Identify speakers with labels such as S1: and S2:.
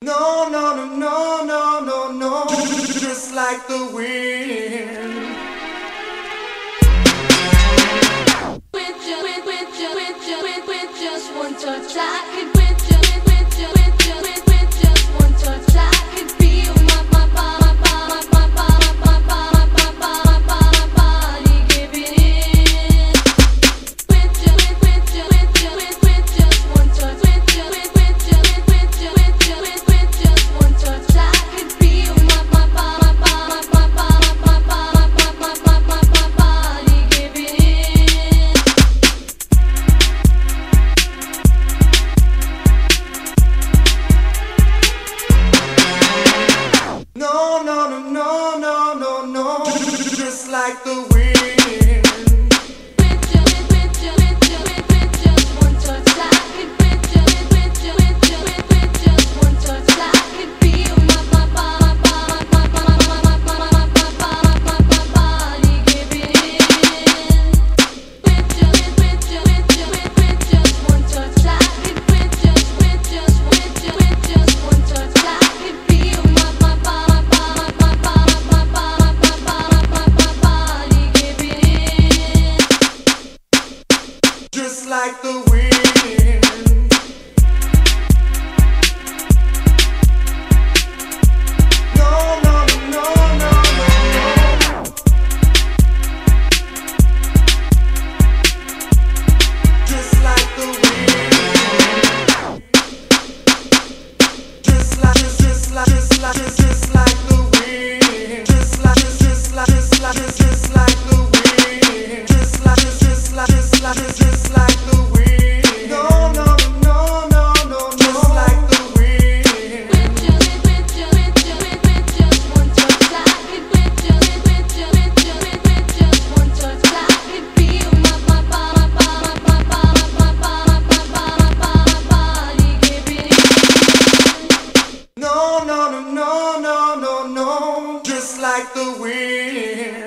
S1: No, no, no, no, no, no, no, just like the wind.
S2: With just one touch, I could with just one touch, I could feel my body giving in. With just one touch, with just one touch, I could feel my body giving in.
S1: No, no, no, no, no, no, no, just like the wind.
S2: With just one touch, I could with just one touch, I could feel my body giving in. With just one touch, I could with just one touch, I could feel my body giving in.
S1: Just like the wind. No, no, no, no, no, no. Just like the wind. Just like the wind. Just like the wind. Just like the wind. No, no, no, no, no, just like the wind.
S2: With just one touch, I could with just one touch, I could feel my body giving in.
S1: No, no, no, no, no, no, no, just like the wind.